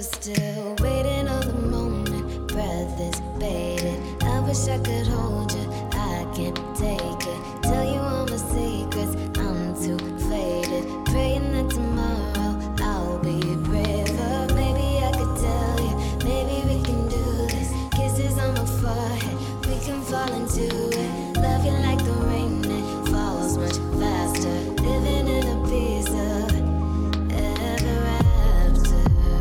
just still waiting on the moment. Breath is bated. I wish I could hold you. I can't take it. Tell you all my secrets. I'm too faded. Praying that tomorrow I'll be braver. Maybe I could tell you. Maybe we can do this. Kisses on my forehead. We can fall into it. Love you like the rain that falls much faster. Living in a piece of ever after.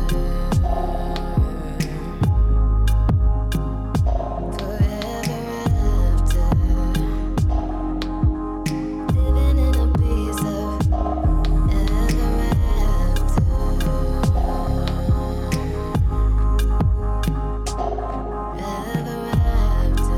Forever after. Living in a piece of ever after. Ever after.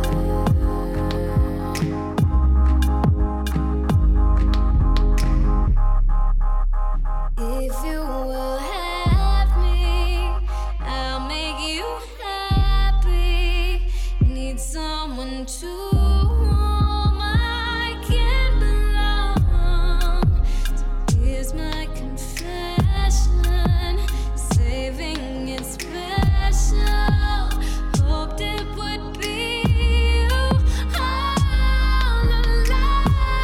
If you will have me, I'll make you happy. Need someone to whom I can belong. So here's my confession, saving it special. Hoped it would be you all along.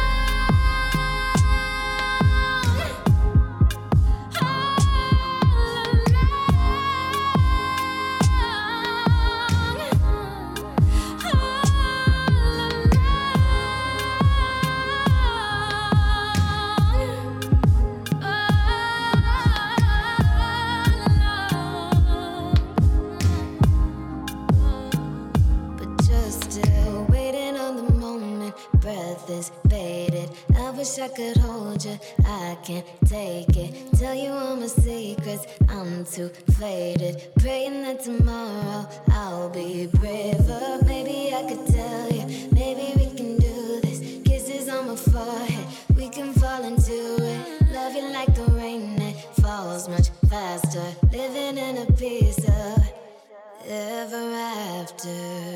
But just still waiting on the moment. Breath is bated. I wish I could hold you. I can't take it. Tell you all my secrets. I'm too faded. Praying that tomorrow I'll be braver. Maybe I could tell you. Maybe we can do this. Kisses on my forehead. We can fall into it. Love you like the rain that falls much faster. Living in a piece of ever after.